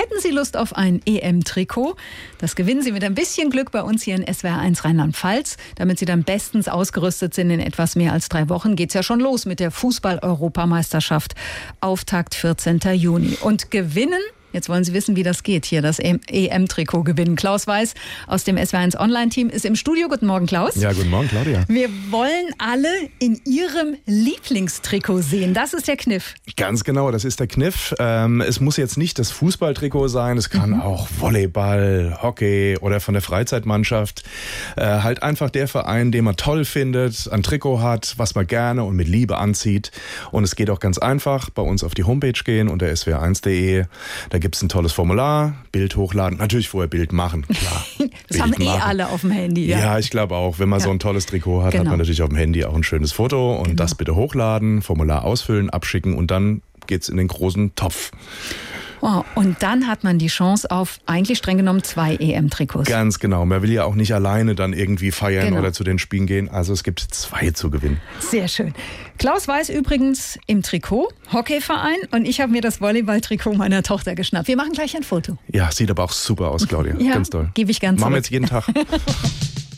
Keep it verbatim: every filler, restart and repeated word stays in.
Hätten Sie Lust auf ein E M-Trikot? Das gewinnen Sie mit ein bisschen Glück bei uns hier in S W R eins Rheinland-Pfalz. Damit Sie dann bestens ausgerüstet sind in etwas mehr als drei Wochen, geht's ja schon los mit der Fußball-Europameisterschaft. Auftakt vierzehnten Juni. Und gewinnen? Jetzt wollen Sie wissen, wie das geht, hier das E M-Trikot gewinnen. Klaus Weiß aus dem S W R eins Online-Team ist im Studio. Guten Morgen, Klaus. Ja, guten Morgen, Claudia. Wir wollen alle in Ihrem Lieblingstrikot sehen. Das ist der Kniff. Ganz genau, das ist der Kniff. Ähm, es muss jetzt nicht das Fußballtrikot sein. Es kann mhm. auch Volleyball, Hockey oder von der Freizeitmannschaft. Äh, halt einfach der Verein, den man toll findet, ein Trikot hat, was man gerne und mit Liebe anzieht. Und es geht auch ganz einfach. Bei uns auf die Homepage gehen unter s w r eins punkt d e. Da gibt es ein tolles Formular, Bild hochladen, natürlich vorher Bild machen, klar. Das Bild haben eh machen. alle auf dem Handy. Ja, ja ich glaube auch, wenn man ja. so ein tolles Trikot hat, genau. hat man natürlich auf dem Handy auch ein schönes Foto und genau. das bitte hochladen, Formular ausfüllen, abschicken und dann geht's in den großen Topf. Wow. Und dann hat man die Chance auf eigentlich streng genommen zwei E M-Trikots. Ganz genau. Man will ja auch nicht alleine dann irgendwie feiern genau. oder zu den Spielen gehen. Also es gibt zwei zu gewinnen. Sehr schön. Klaus Weiß übrigens im Trikot, Hockeyverein. Und ich habe mir das Volleyball-Trikot meiner Tochter geschnappt. Wir machen gleich ein Foto. Ja, sieht aber auch super aus, Claudia. Ja, ganz toll. Gebe ich ganz Machen wir jetzt jeden Tag.